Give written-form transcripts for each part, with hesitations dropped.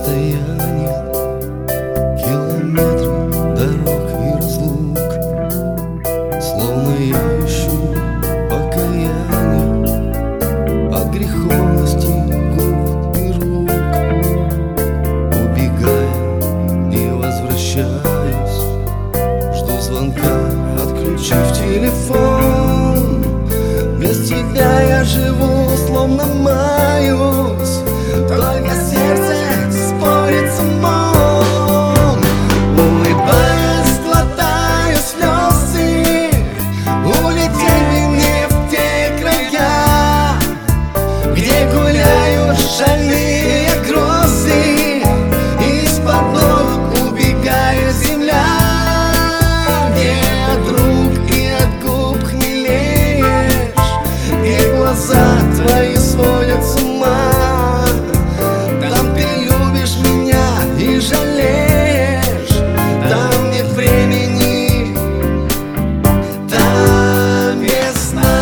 расстояние, километры дорог и разлук. Словно я ищу покаяние от греховности губ и рук. Убегая, не возвращаюсь, жду звонка, отключив телефон. Без тебя я живу, словно маюсь, только сердце спорит с умом. Улыбаясь, глотаю слезы, улетели мне в те края, где гуляют шальные грозы. Из-под ног убегает земля, где от рук и от губ хмелеешь, где глаза твои сводят с ума. Там ты любишь меня и жалеешь, там нет времени, там весна.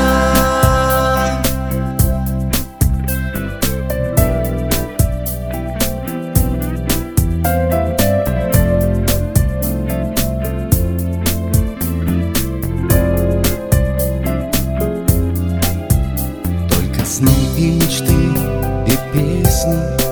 Только сны и мечты и песни